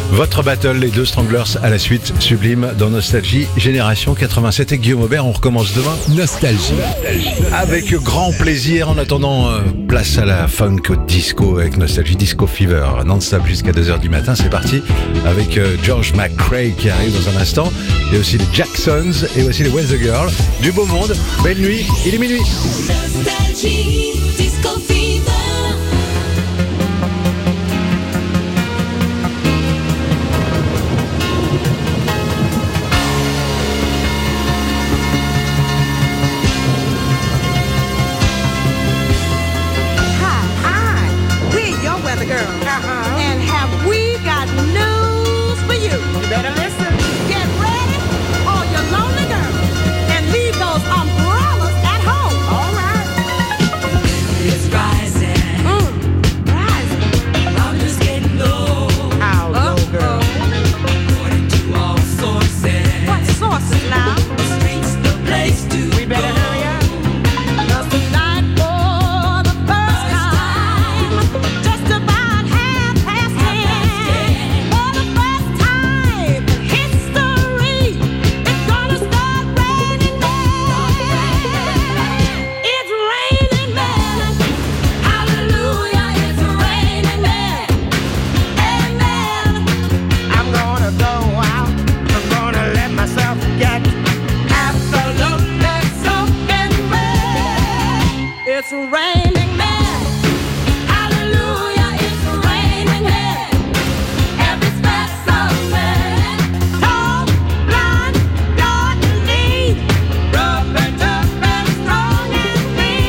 Votre battle, les deux Stranglers à la suite, sublime dans Nostalgie, Génération 87 et Guillaume Aubert, on recommence demain. Nostalgie. Avec grand plaisir, en attendant, place à la funk au disco avec Nostalgie Disco Fever, non-stop jusqu'à 2h du matin, c'est parti, avec George McCrae qui arrive dans un instant, et aussi les Jacksons, et aussi les Weather Girls, du beau monde, belle nuit, il est minuit. Nostalgie Disco Fever. It's raining men. Hallelujah, it's raining men. Every specimen, tall, blind, short and lean, rough and tough and strong and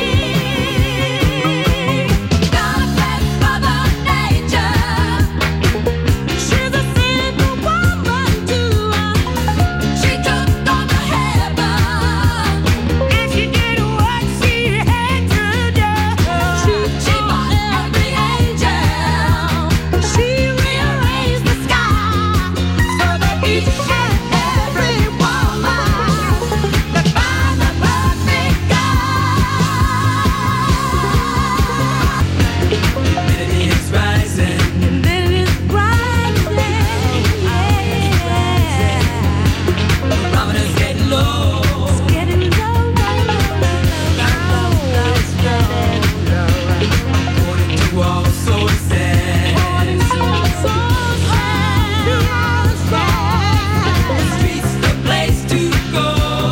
mean. God bless Mother Nature. She's a simple woman too. She took on the heaven, and she did what she had to do. She bought every angel. She rearranged the sky so that each and every woman could find the perfect God. Melody is rising. And then it's rising, The barometer's getting low. getting lower. According to all sources. The streets the place to go.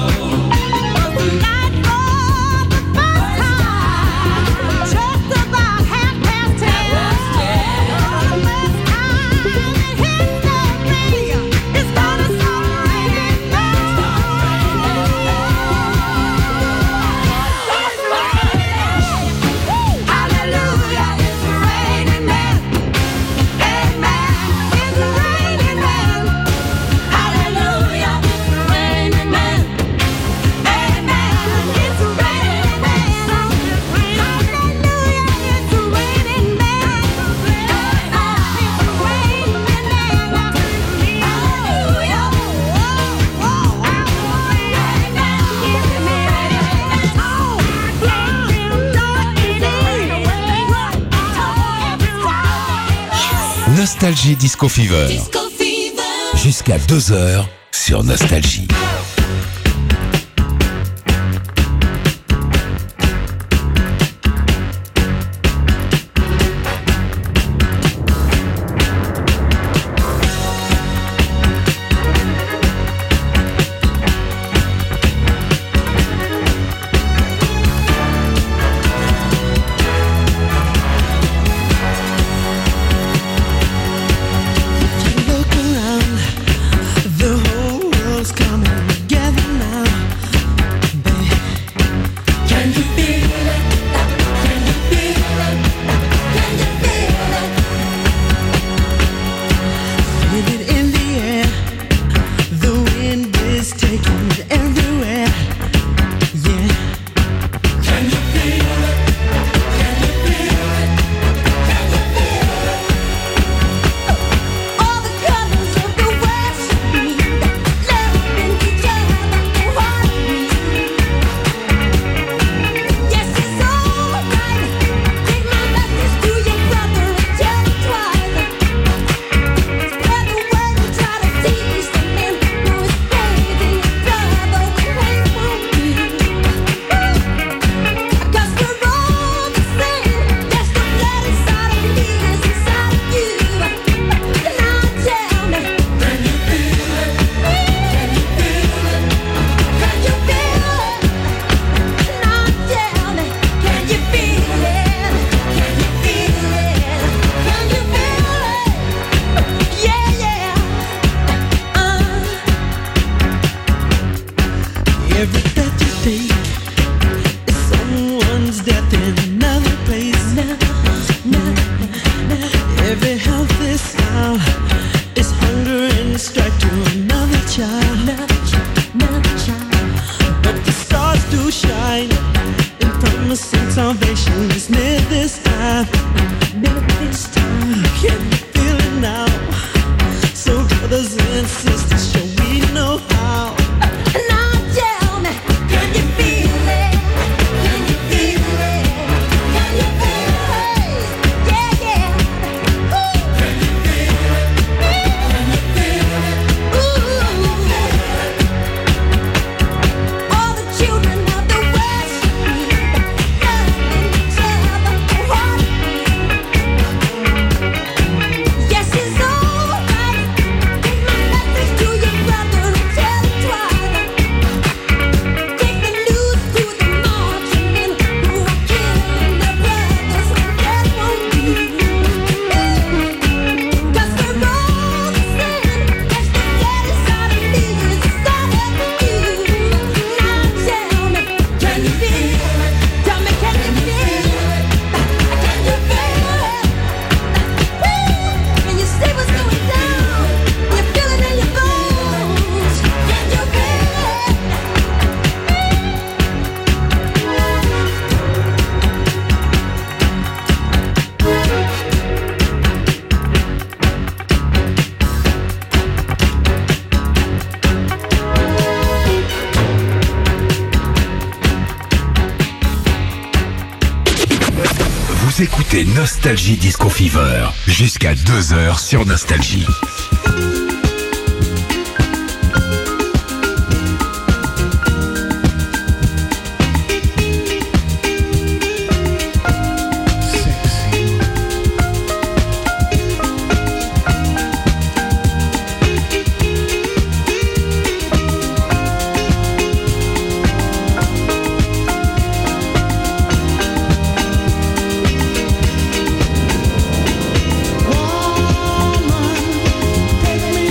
Hallelujah, it's raining men. Amen, it's raining men. Hallelujah, it's raining men. Amen, it's raining men. Hallelujah, it's raining men. Nostalgie Disco Fever. Disco Fever. Jusqu'à 2h sur Nostalgie. Look around, the whole world's coming together. Every breath you take is someone's death in another place. Every healthy smile is hunger and strife to another child. But the stars do shine and promising salvation is near this time. Can you feel it now? So brothers and sisters, shall we know how? Now tell me, can you feel it? Can you feel it? Can you feel it? Yeah, yeah. Ooh. Can you feel it? Can you feel it? Ooh. All the children of the West need loving each other, heartbeat. Yes, it's alright. Take my message to your brother and tell him twice. Take the news to the marching men who are killing their brothers. That won't do. 'Cause we're all the same. That's the daddy side of me, it's the side of you. Now tell me, can you feel it? Tell me, can you feel it? Can you feel it? Can you see what's going down? You feel it in your bones. Can you feel it? Vous écoutez Nostalgie Disco Fever jusqu'à 2h sur Nostalgie. Woman, take me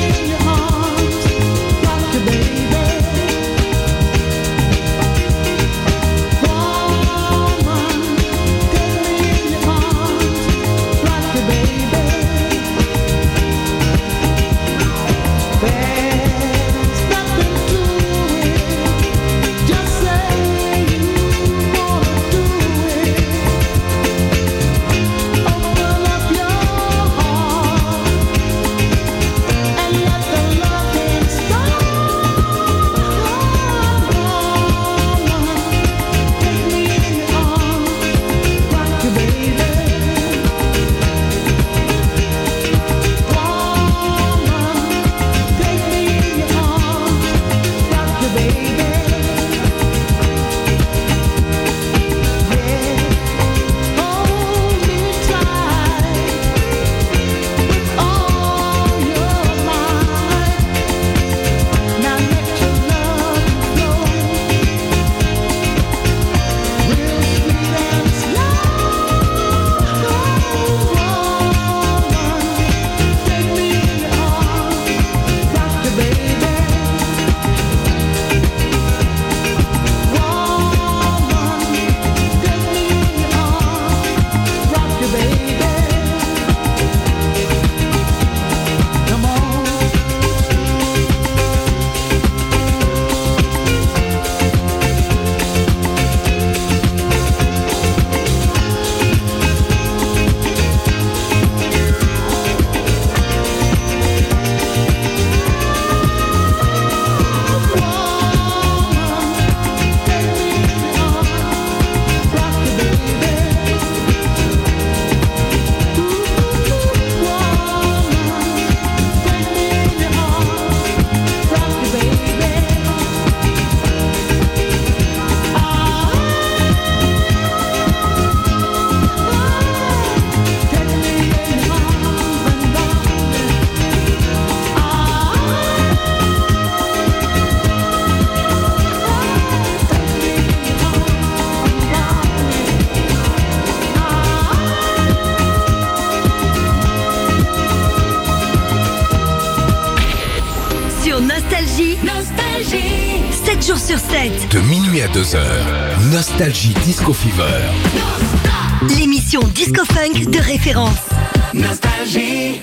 Nostalgie. 7 jours sur 7. De minuit à 2h, Nostalgie Disco Fever. L'émission Disco Funk de référence. Nostalgie.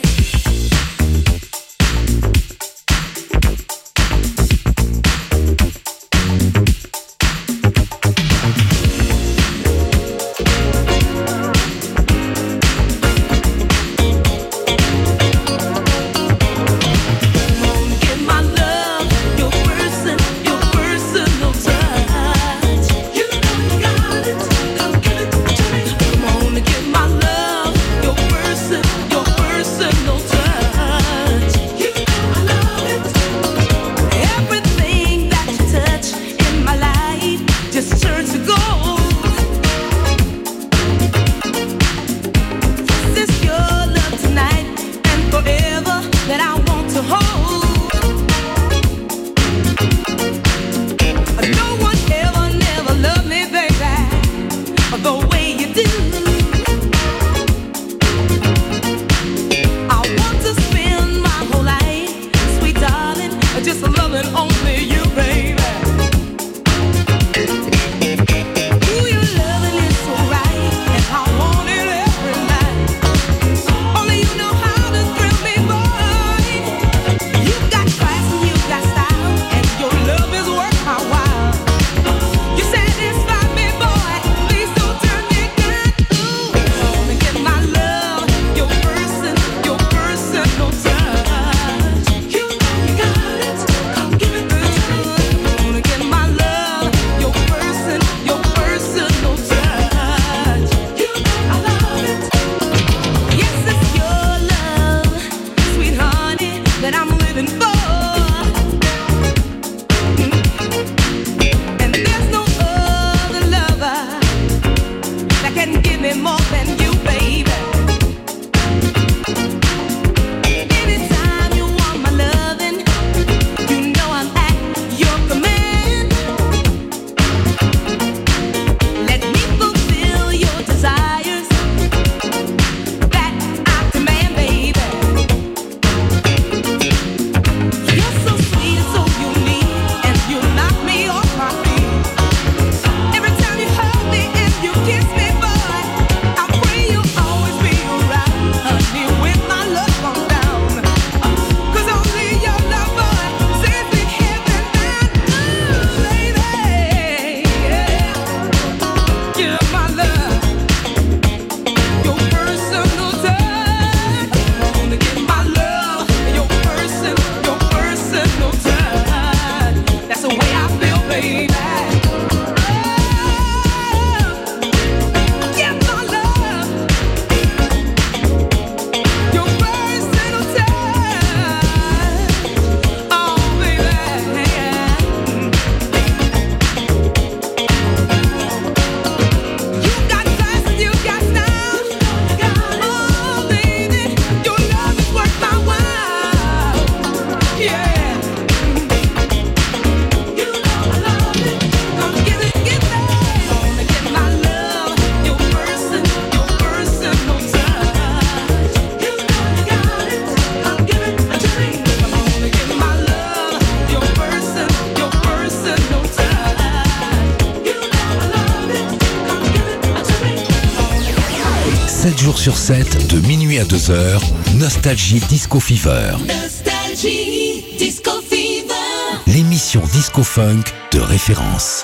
Sur 7, de minuit à 2h, Nostalgie Disco Fever. Nostalgie Disco Fever. L'émission Disco Funk de référence.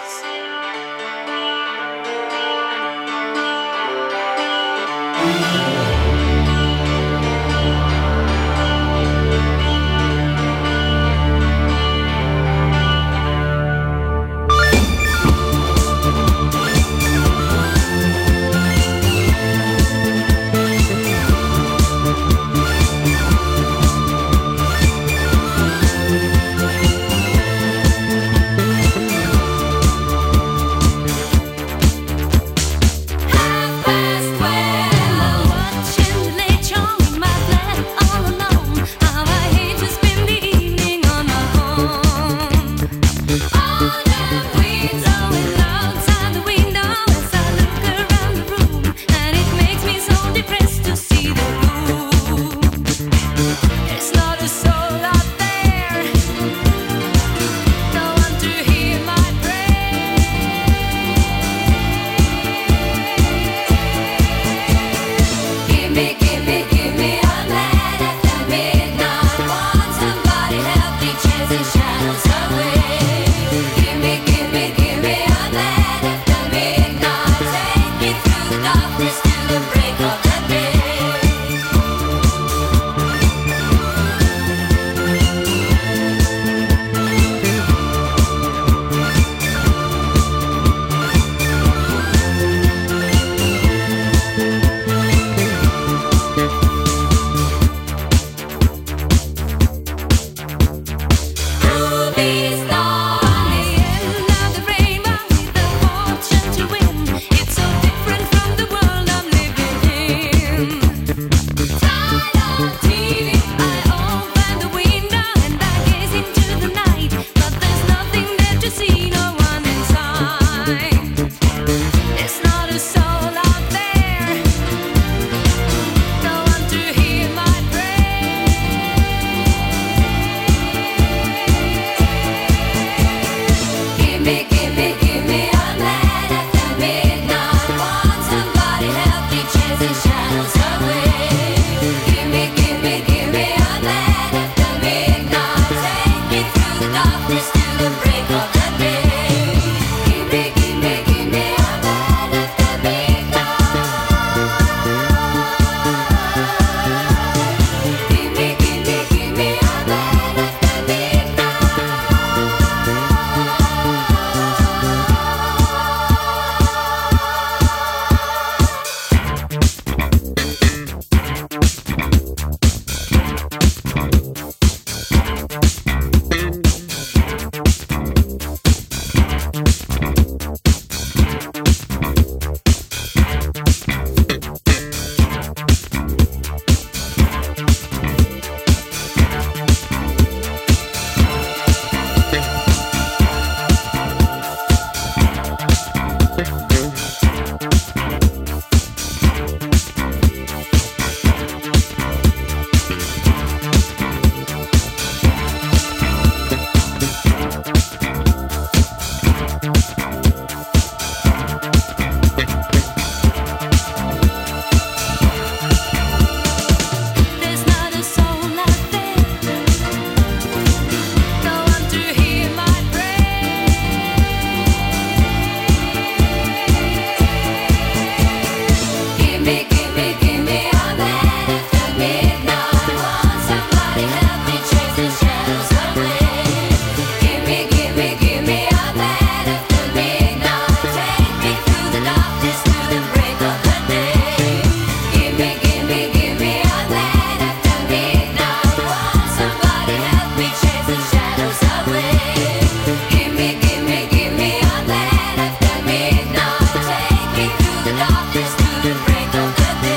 help me chase the shadows away. Give me a man after midnight. Take me through the darkness to the break of the day. Give me a man after midnight. Won't somebody help me chase the shadows away? Give me a man after midnight. Take me through the darkness to the break of the day.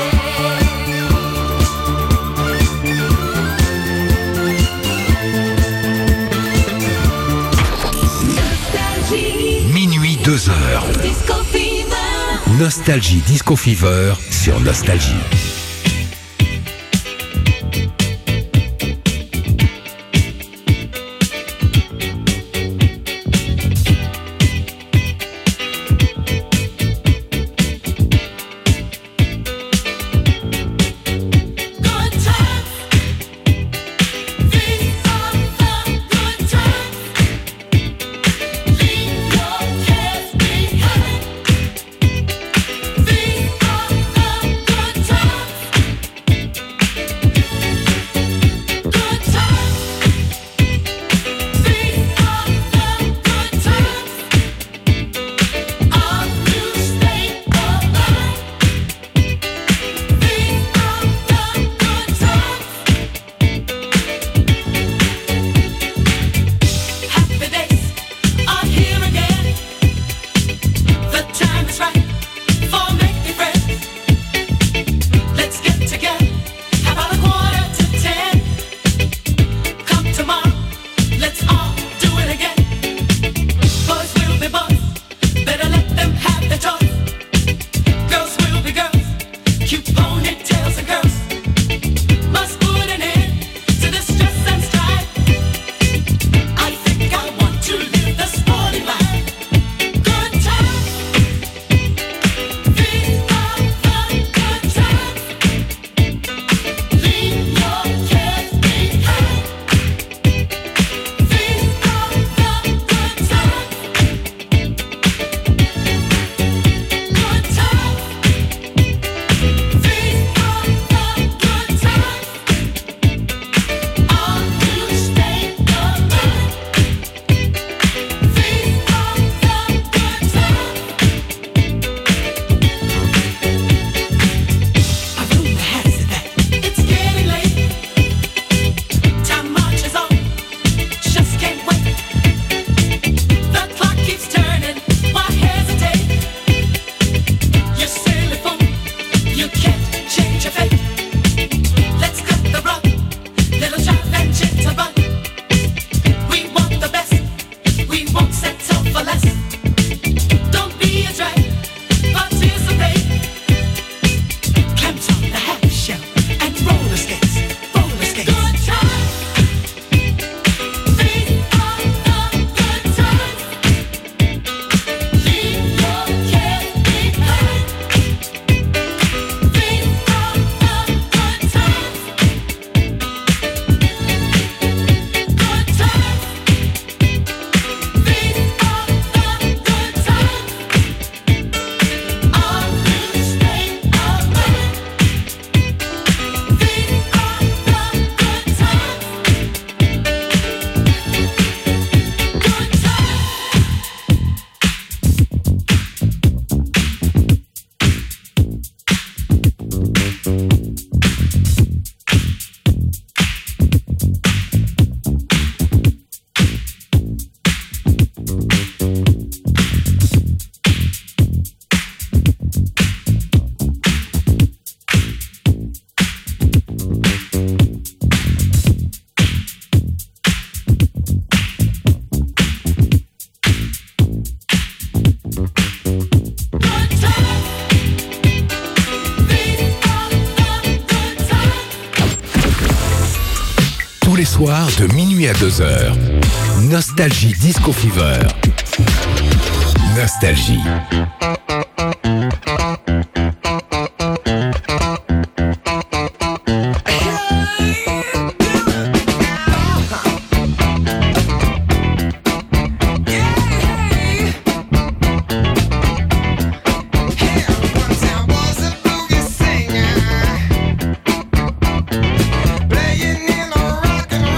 Minuit 2 heures. Disco Fever. Nostalgie Disco Fever sur Nostalgie. Good times. These are the good times. Leave your cares behind. These are the good times. Good times. These are the good times. Our new state of mind. These are the good times. Happy days are here again. The time is right for making friends. Let's get together. How about 9:45? Come tomorrow, let's all do it again. Boys will be boys, better let them have their choice. Girls will be girls, cute ponytails and curls. Must put an end to the stress and strife. I think I want to live the sporty life. Good times. These are the good times. Leave your cares behind. These are the good times. Good times. These are the good times. Our new state of mind. These are the good times. A rumor has it that it's getting late. Time marches on, just can't wait. The clock keeps turning, why hesitate? You silly fool, you can't change your fate. Let's cut the rug, little child and jitterbug. We want the best, we won't settle for less. Don't be a drag, participate. Clams on the half shell and roller skates, roller skates. Good times. These are the good times. Leave your cares behind. These are the good times. Good times. These are the good times. Our new state of mind. These are the good times. Good times. Good times. These are the good times. Tous les soirs de minuit à 2 heures. Nostalgie Disco Fever. Nostalgie. Playing in a rock and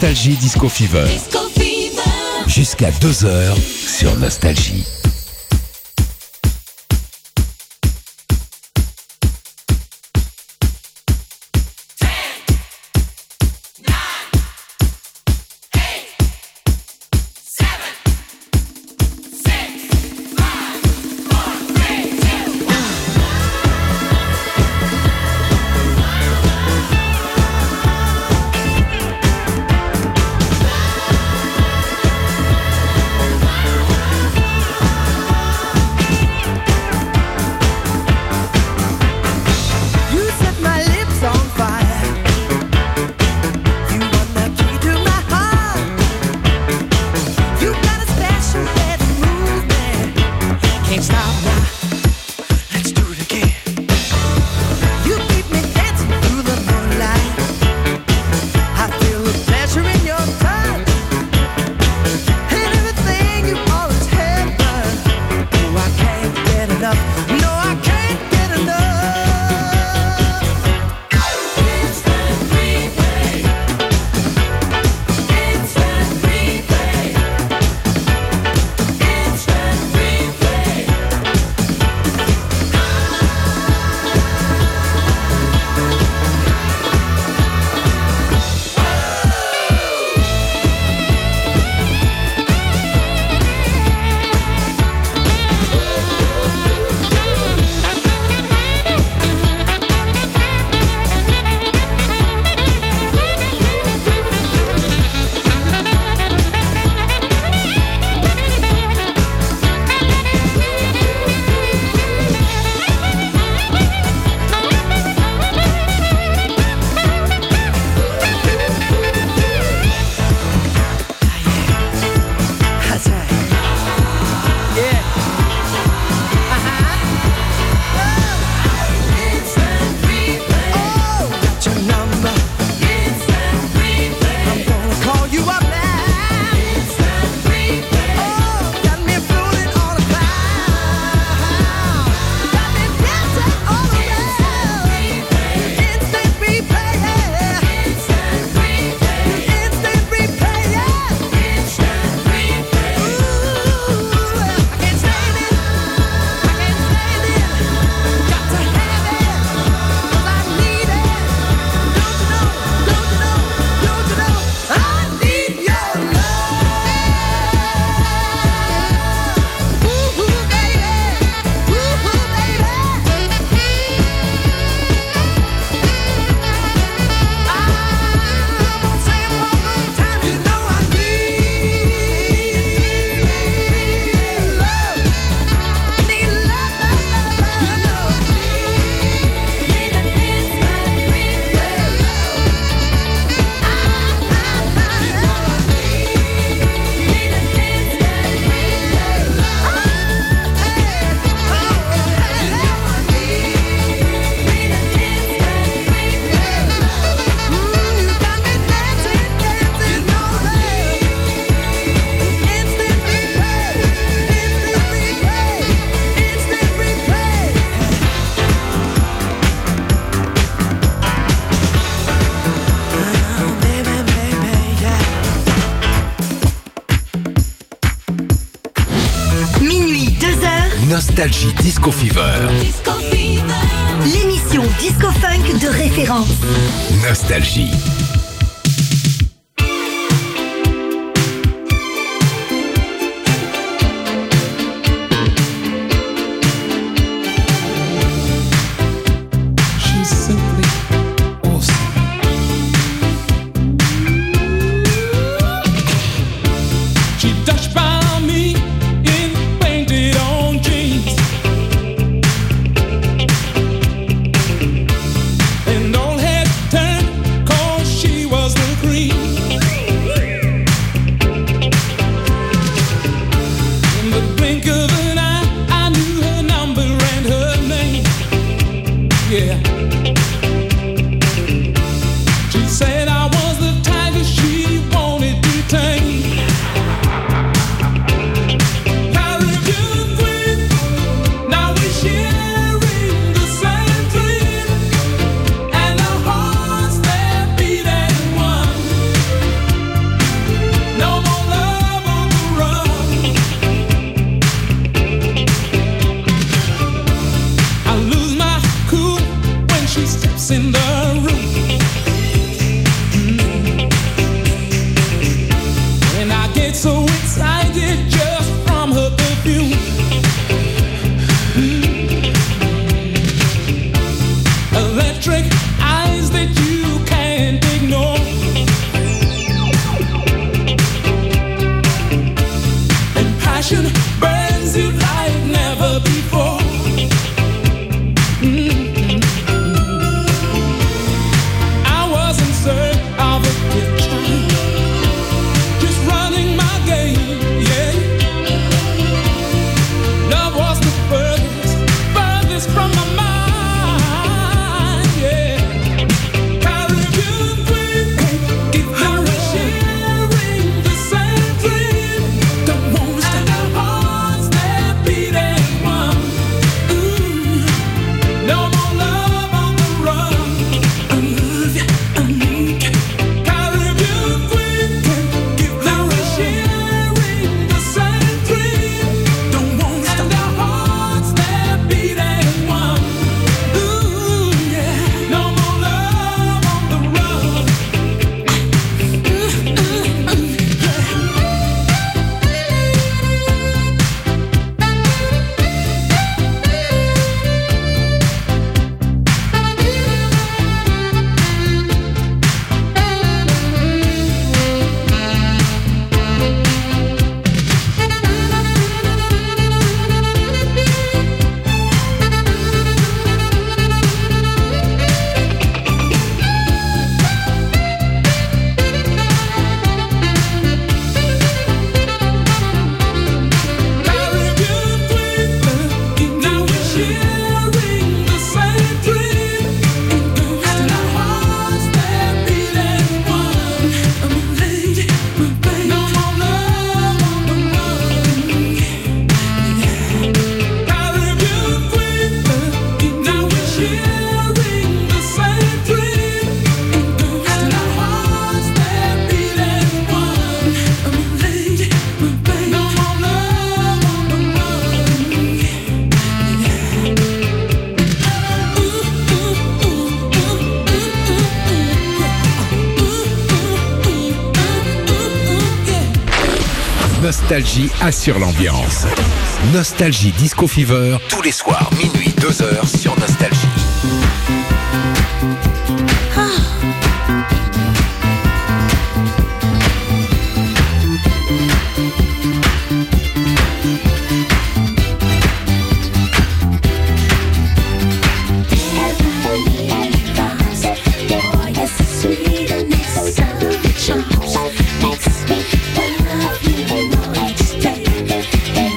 Nostalgie Disco Fever. Disco Fever. Jusqu'à 2h sur Nostalgie. You set my lips on fire. You want the key to my heart. You got a special way to move me. Can't stop now. Let's do it again. You keep me dancing through the moonlight. I feel the pleasure in your touch. And everything you always have done. Oh, I can't get enough. No, I can't get enough. Instant replay. Instant replay. Instant replay. That's right. Yeah. Instant replay. Oh, got your number. Instant replay. I'm gonna call you up now. Instant replay. Oh, got me floating on a cloud. Got me dancing all around. Instant replay, yeah. Instant replay. Instant replay, yeah. Instant replay. Ooh, I can't stand it. I can't stand it. Got to have it, 'cause I need it. Don't you know? Don't you know? Don't you know? I need your love. Ooh, baby. Ooh, baby. I'm gonna say it one more time. You know I need love. Need love, love, love, love. Need an instant replay. Need an instant Minuit, 2h, Nostalgie Disco Fever. Disco Fever. l'émission Disco Funk de référence. Nostalgie. She's simply awesome. She dashed by me in painted on jeans, and all head turned 'cause she was the cream. In the blink of an eye, I knew her number and her name. Yeah. She said I was the tiger she wanted to tame. get so excited just from her perfume. Electric eyes that you can't ignore. And passion burns you like never before. I was in search of a picture, just running my game, yeah. Love was the furthest from my mind, yeah. Caribbean queen, give her a sharing the same dream. Don't want to and our hearts that beat as one. No more love on the run. I love you, I need you. Caribbean queen, give her a sharing the same dream. Don't want to and our hearts that beat as one. Yeah, no more love on the run. Caribbean queen, now we're sharing the same dream. And our hearts that beat as one. My lady, my baby, no more love on the run. Caribbean queen, now we're sharing the same dream. And our hearts that beat as one. My lady, my baby, no more love on the Nostalgie assure l'ambiance. Nostalgie Disco Fever, tous les soirs, minuit, 2h sur Nostalgie.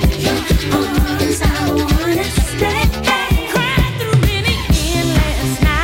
Cried through many endless nights.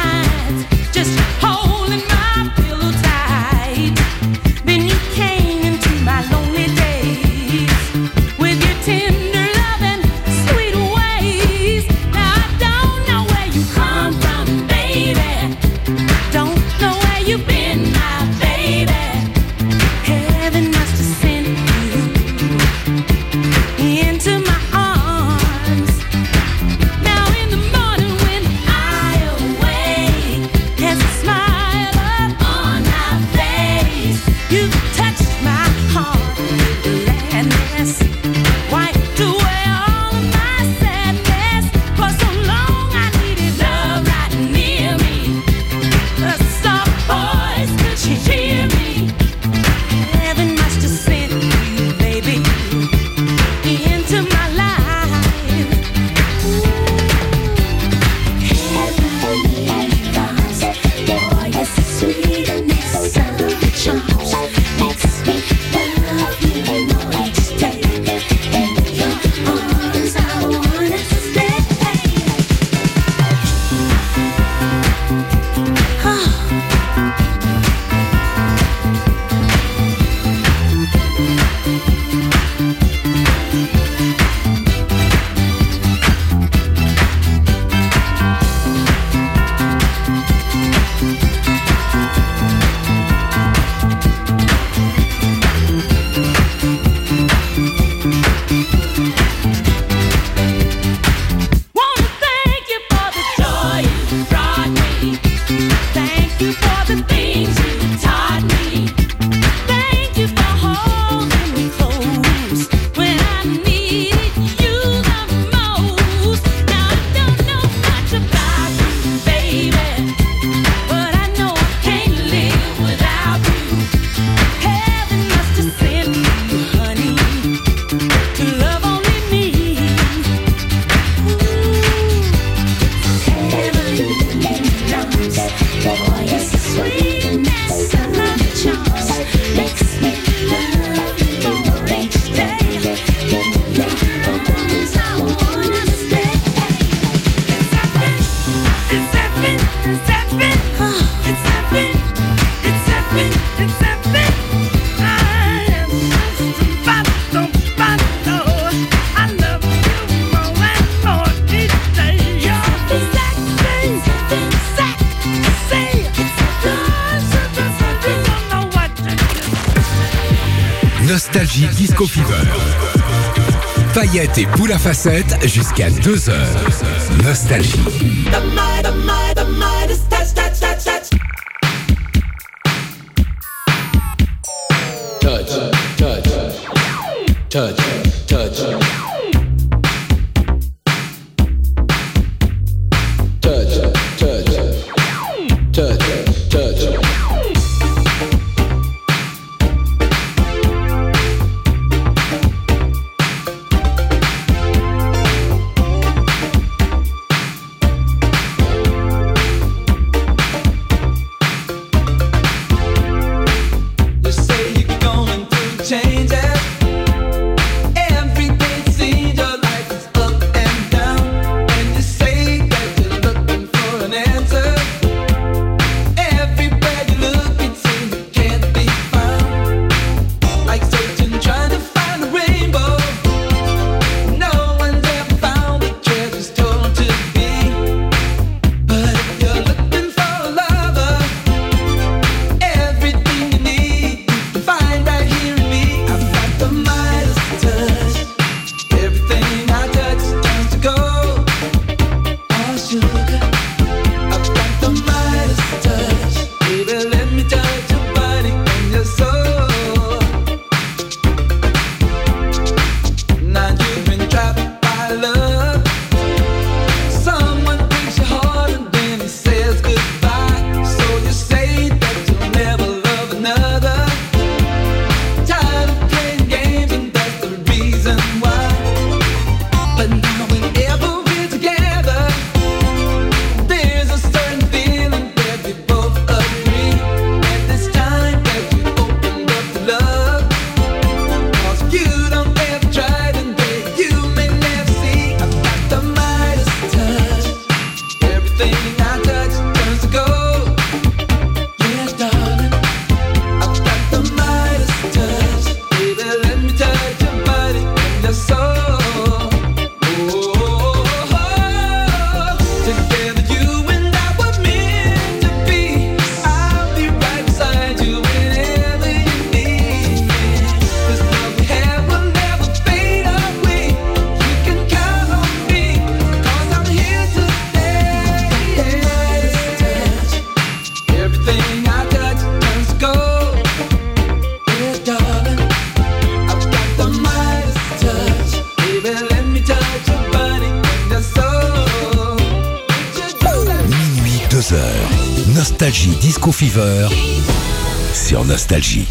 Nostalgie Disco Fever. Paillettes et boules à facettes jusqu'à 2h. Nostalgie. The Midas touch, touch, touch, touch. Touch, touch, touch, touch. Touch, touch, touch, touch. You say you're going through changes. Every day it seems your life is up and down. And you say that you're looking for an answer. Everywhere you look it seems it can't be found. Like searching, trying to find a rainbow. No one's ever found the treasure's told to be. But if you're looking for a lover, everything you need you can find right here in me. I've got the Midas touch. Everything I touch turns to gold or sugar. I've got the Midas touch. Baby, let me touch your body and your soul. Now you've been trapped by love. Someone breaks your heart and then he says goodbye. So you say that you'll never love another. Tired of playing games and that's the reason why. But now whenever we're together, there's a certain feeling that we both agree. And this time that we opened up to love. 'Cause you don't ever try and babe, you may never see. I've got the Midas touch. Everything I touch turns to gold. Yes, darling. I've got the Midas touch. Baby, let me touch your body and your soul. Together you and I were meant to be. I'll be right beside you whenever you need me. This love we have will never fade away. You can count on me, 'cause I'm here to stay. Everything I touch turns to gold. Yes, darling. I've got the Midas touch. Baby, let me touch your body and your soul. Minuit 2h. Nostalgie Disco Fever sur Nostalgie.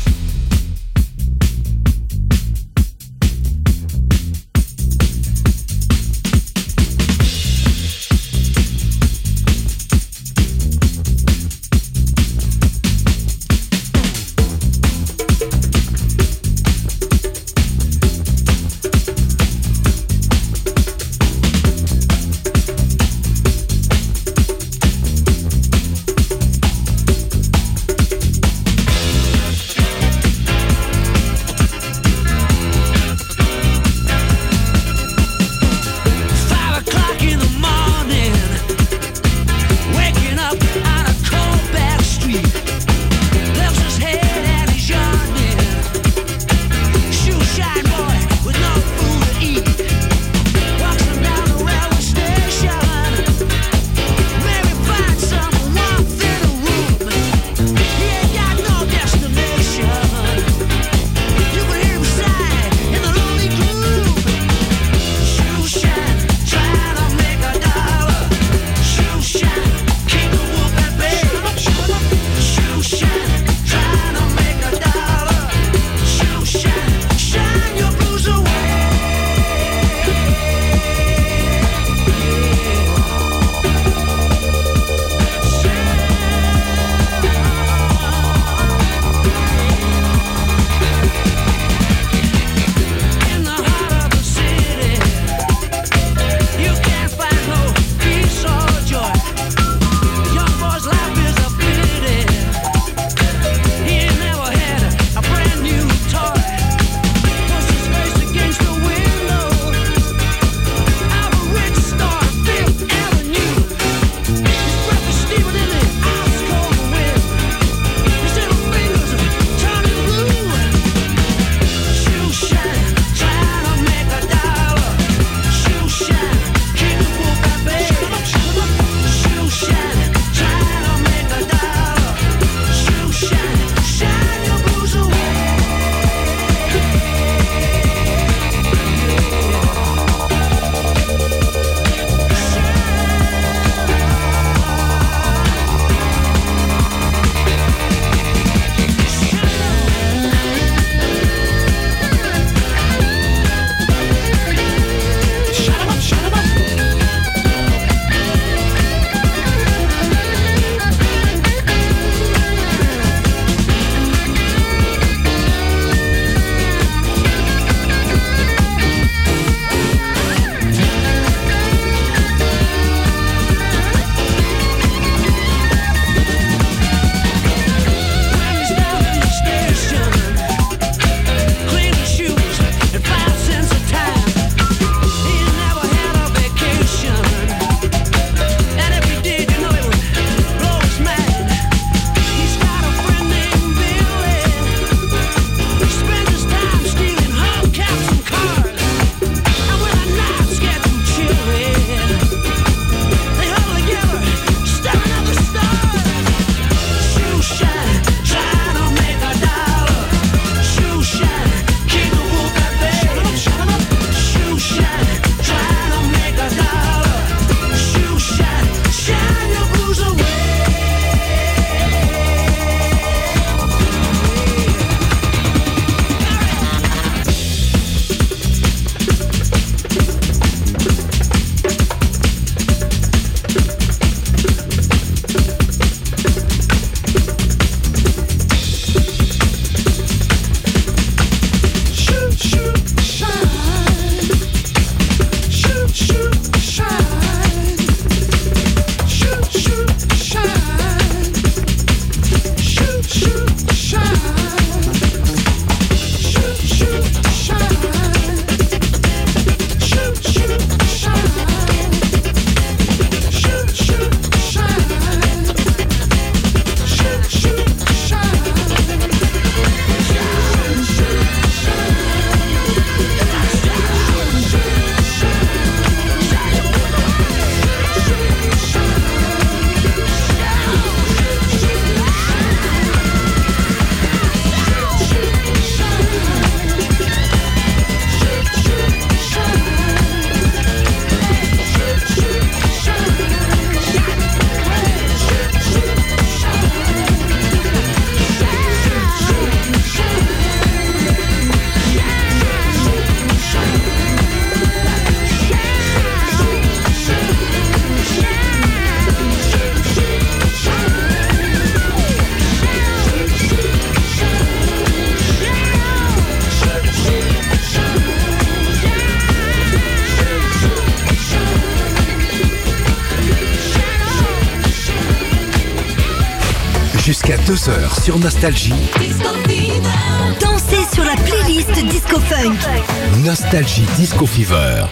2h sur Nostalgie. Disco Fever. Dansez sur la playlist Disco Funk. Nostalgie Disco Fever.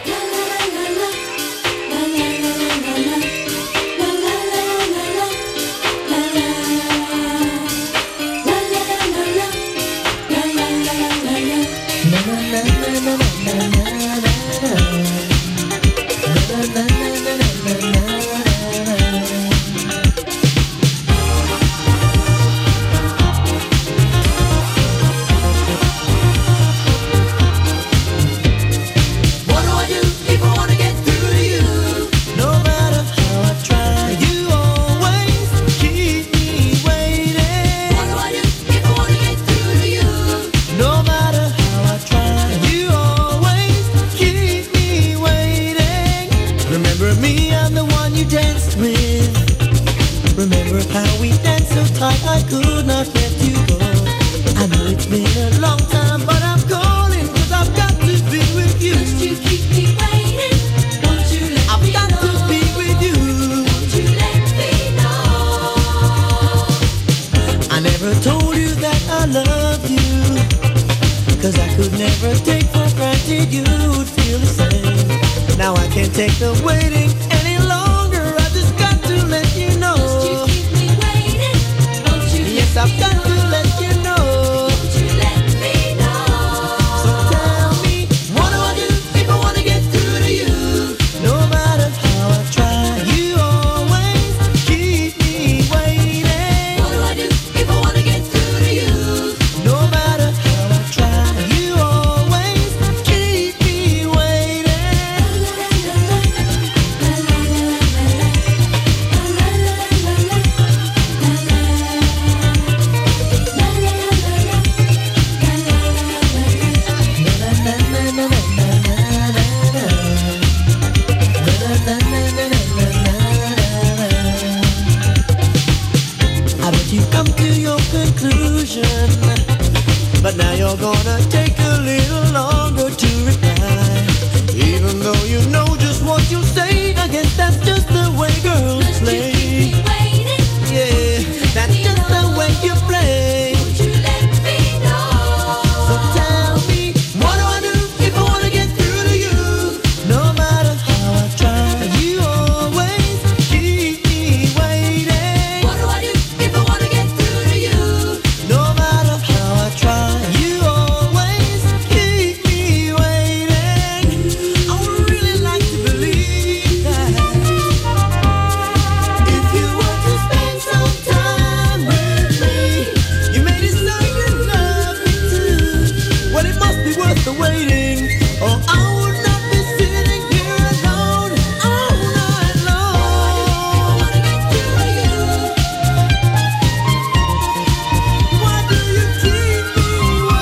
What do I do if I wanna get through to you? No matter how I try, you always keep me waiting. What do I do if I wanna get through to you? No matter how I try, you always keep me waiting. Remember me, I'm the one you danced with. Remember how we danced so tight I could not let you go. I know it's been a long time, but I'm calling 'cause I've got to be with you. Just you keep me waiting, won't you let I've me got know? To be with you. Won't you let me know? I never told you that I love you, 'cause I could never take for granted you'd feel the same. Now I can't take the waiting any longer. I just got to let you know. Just you keep me waiting, won't you yes, I've got to let you know. Won't you let me know? So tell me, what do I do if I wanna get through to you? No matter how I try, you always keep me waiting. What do I do if I wanna get through to you? No matter how I try, you always keep me waiting. I bet you come to your conclusion, but now you're gonna take a little longer to reply. Even though you know just what you'll say, I guess that's just the way girls play. Yeah, that's just the way you play. So tell me, what do I do if I wanna get through to you? No matter how I try, you always keep me waiting. What do I do if I wanna get through to you? No matter how I try, you always keep me waiting. I would really like to believe that if you were to spend some time with me, you may decide you love me too. Well, it must be worth the waiting, or I would not be sitting here alone all night long. Why do you keep me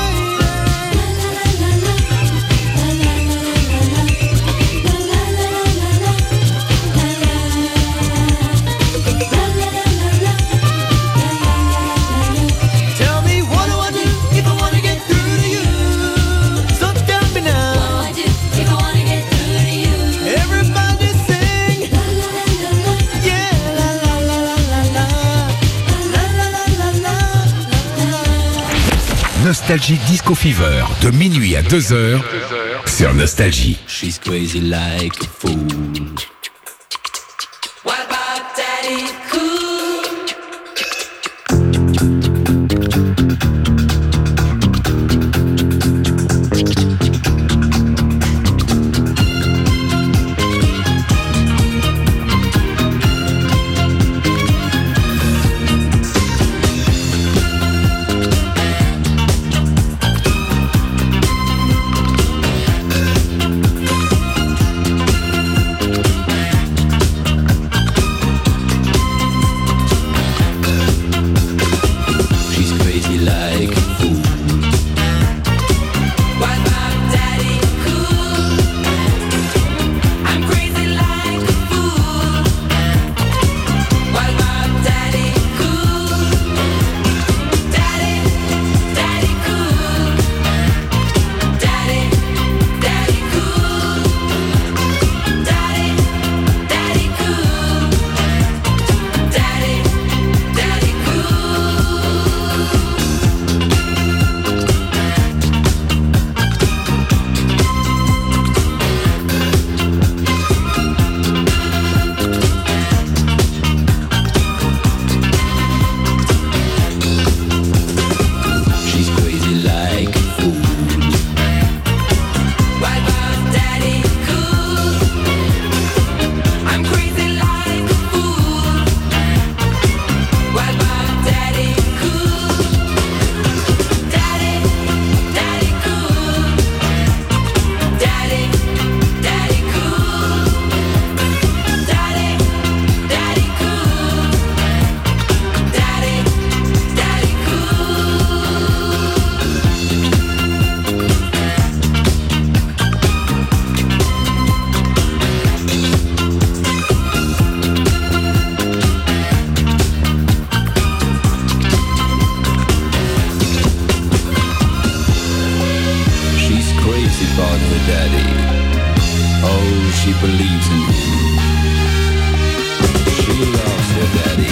waiting? Tell me, what do I do if I wanna get through to you? So tell me now. What do I do if I wanna get through to you? Everybody sing. Yeah, la la la la la la. La la la la la. Nostalgie Disco Fever de minuit à 2h sur Nostalgie. She's crazy like a fool. What about Daddy Cool? her daddy. Oh, she believes in him. She loves her daddy.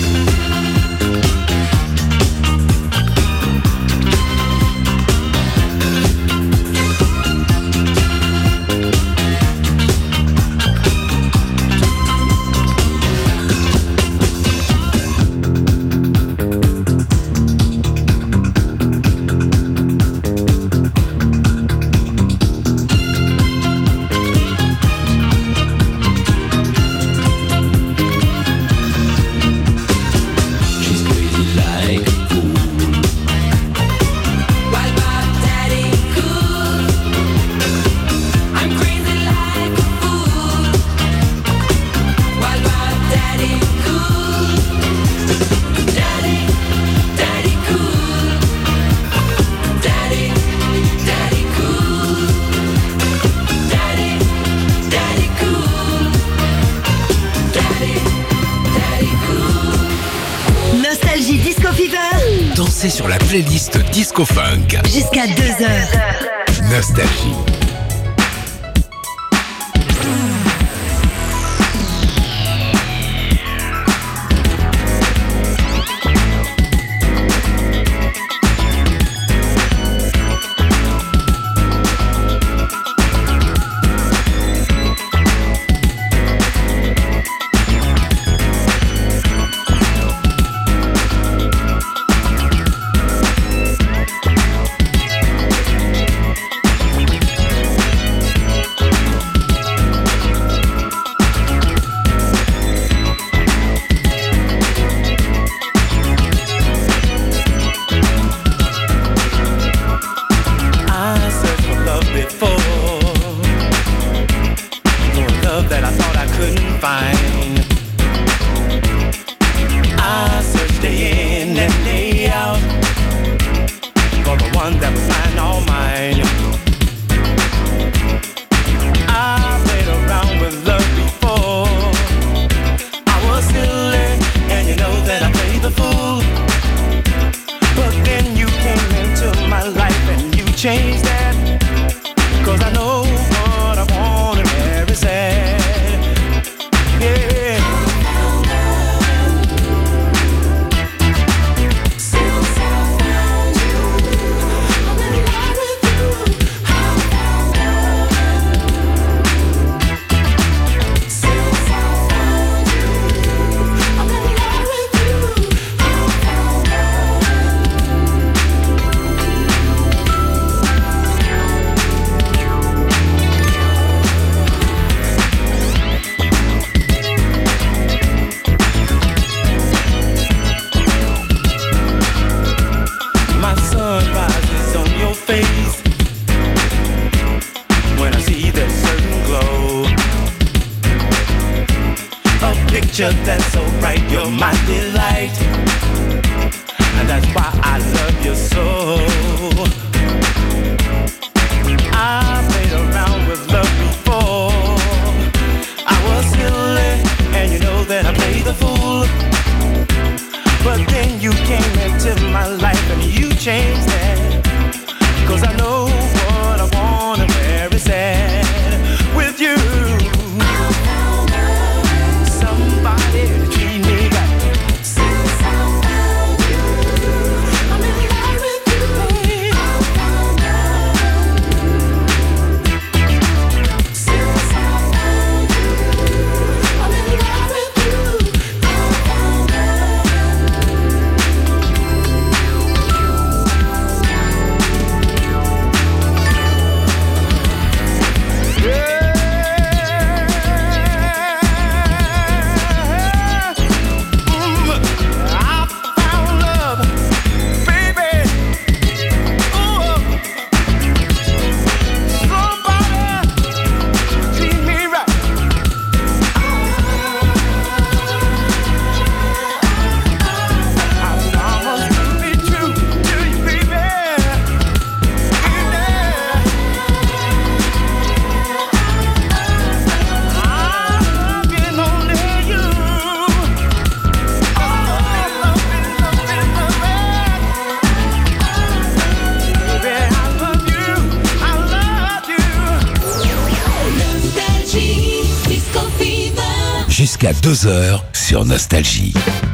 Nostalgie Disco Fever. Dansez sur la playlist Disco Funk. Jusqu'à 2h. Nostalgie. That's so bright, you're my delight, and that's why I love you so. I played around with love before. I was silly, and you know that I played the fool. But then you came into my life and you changed that. 'Cause I know what I want and where it's at with you. Somebody to treat me right. Since I found you, I'm in love with you, baby. Jusqu'à 2h sur Nostalgie.